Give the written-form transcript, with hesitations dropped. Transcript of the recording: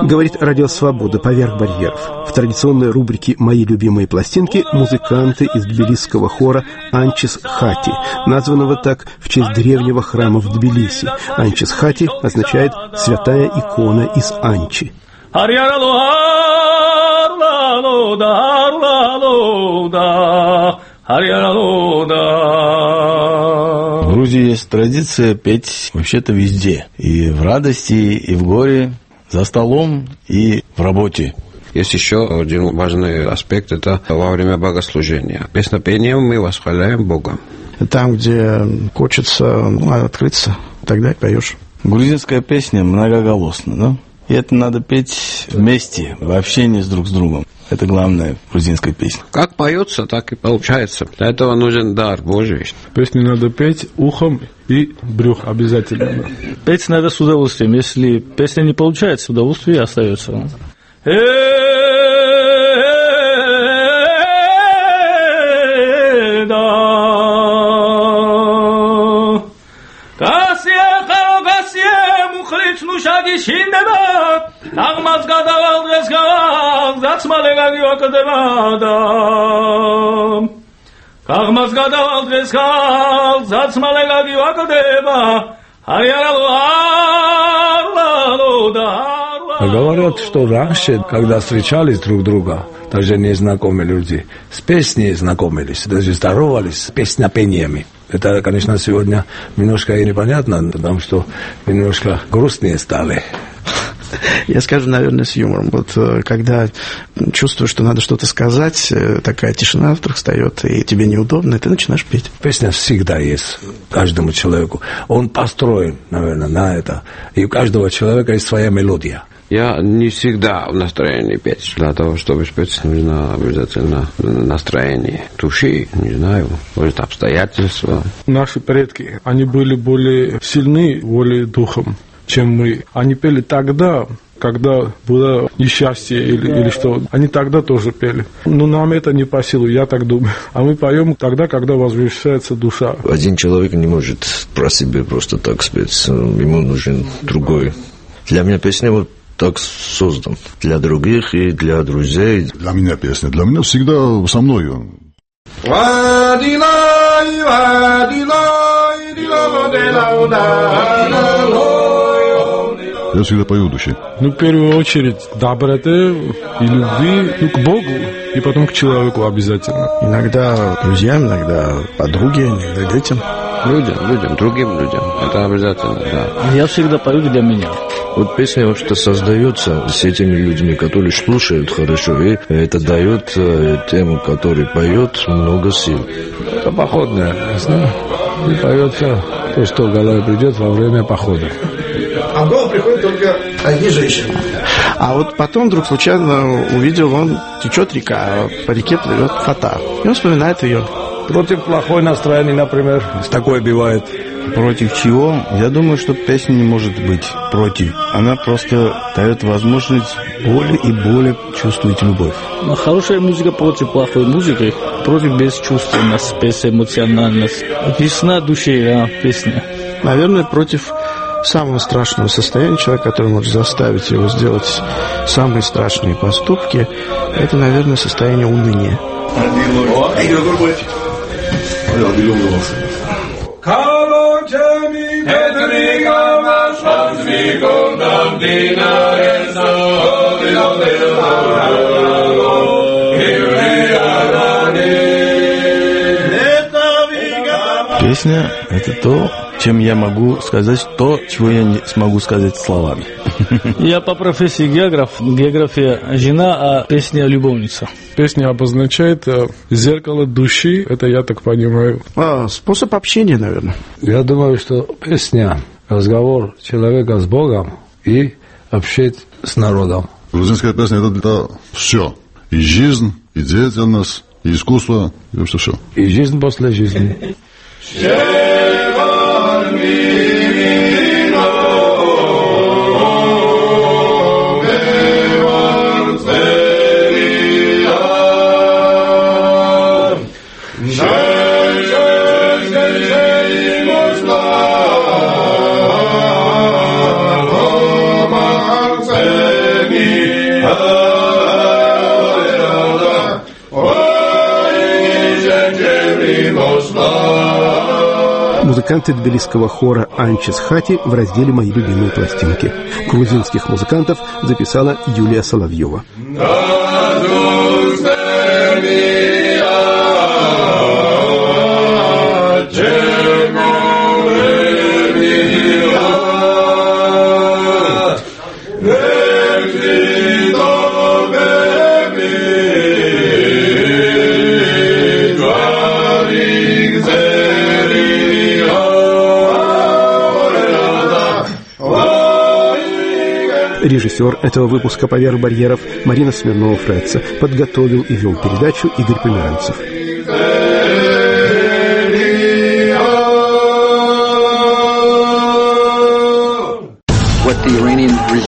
Говорит Радио Свобода «Поверх барьеров». В традиционной рубрике «Мои любимые пластинки» музыканты из тбилисского хора «Анчис Хати», названного так в честь древнего храма в Тбилиси. «Анчис Хати» означает «святая икона из Анчи». В Грузии есть традиция петь вообще-то везде. И в радости, и в горе, за столом, и в работе. Есть еще один важный аспект, это во время богослужения. Песнопением мы восхваляем Бога. Там, где хочется открыться, тогда и поешь. Грузинская песня многоголосна, да? И это надо петь вместе, в общении друг с другом. Это главное в грузинской песне. Как поется, так и получается. Для этого нужен дар Божий. Песню надо петь ухом и брюх обязательно. Петь надо с удовольствием. Если песня не получается, удовольствие остается. Աղմած գադաղալ դրես գաղ, զացմալ եղագի վակդևադա Աղմած գադաղալ դրես գաղ, զացմալ եղագի վակդևա Հարյարալու арлալու դա Говорят, что раньше, когда встречались друг друга, даже незнакомые люди, с песней знакомились, даже здоровались с песнопениями. Это, конечно, сегодня немножко и непонятно, потому что немножко грустнее стали. Я скажу, наверное, с юмором. Вот когда чувствуешь, что надо что-то сказать, такая тишина вдруг встает, и тебе неудобно, и ты начинаешь петь. Песня всегда есть каждому человеку. Он построен, наверное, на это. И у каждого человека есть своя мелодия. Я не всегда в настроении петь. Для того, чтобы спеть, нужно обязательно настроение души, не знаю, может, обстоятельства. Наши предки, они были более сильны волей духом, чем мы. Они пели тогда, когда было несчастье или что. Они тогда тоже пели. Но нам это не по силу, я так думаю. А мы поем тогда, когда возвышается душа. Один человек не может про себя просто так спеть. Ему нужен другой. Для меня песня вот так создан. Для других и для друзей. Для меня песня. Для меня всегда со мною. Я всегда пою в душе. В первую очередь, доброты и любви к Богу, и потом к человеку обязательно. Иногда друзьям, иногда подруге, иногда детям. Людям, другим людям. Это обязательно, да. Я всегда пою для меня. Вот песня вообще-то создается с этими людьми, которые слушают хорошо, и это дает тему, который поет, много сил. Это походная песня. И поется то, что в голове придет во время похода. А в голову приходят только одни женщины. А вот потом вдруг случайно увидел, он течет река, а по реке плывет фата. И он вспоминает ее. Против плохой настроения, например, такое бывает. Против чего? Я думаю, что песня не может быть против. Она просто дает возможность более и более чувствовать любовь. Но хорошая музыка против плохой музыки, против бесчувственности, безэмоциональности. Весна души, песня. Наверное, против самого страшного состояния человека, который может заставить его сделать самые страшные поступки, это, наверное, состояние уныния. Песня – это то, чем я могу сказать то, чего я не смогу сказать словами. Я по профессии географ. География – жена, а песня – любовница. Песня обозначает зеркало души, это я так понимаю. Способ общения, наверное. Я думаю, что песня – разговор человека с Богом и общение с народом. Грузинская песня – это все. И жизнь, и деятельность, и искусство, и вообще все. И жизнь после жизни. Музыканты тбилисского хора «Анчис Хати» в разделе «Мои любимые пластинки». Грузинских музыкантов записала Юлия Соловьева. Режиссер этого выпуска «Поверх барьеров» Марина Смирнова-Фредца. Подготовил и вел передачу Игорь Померанцев.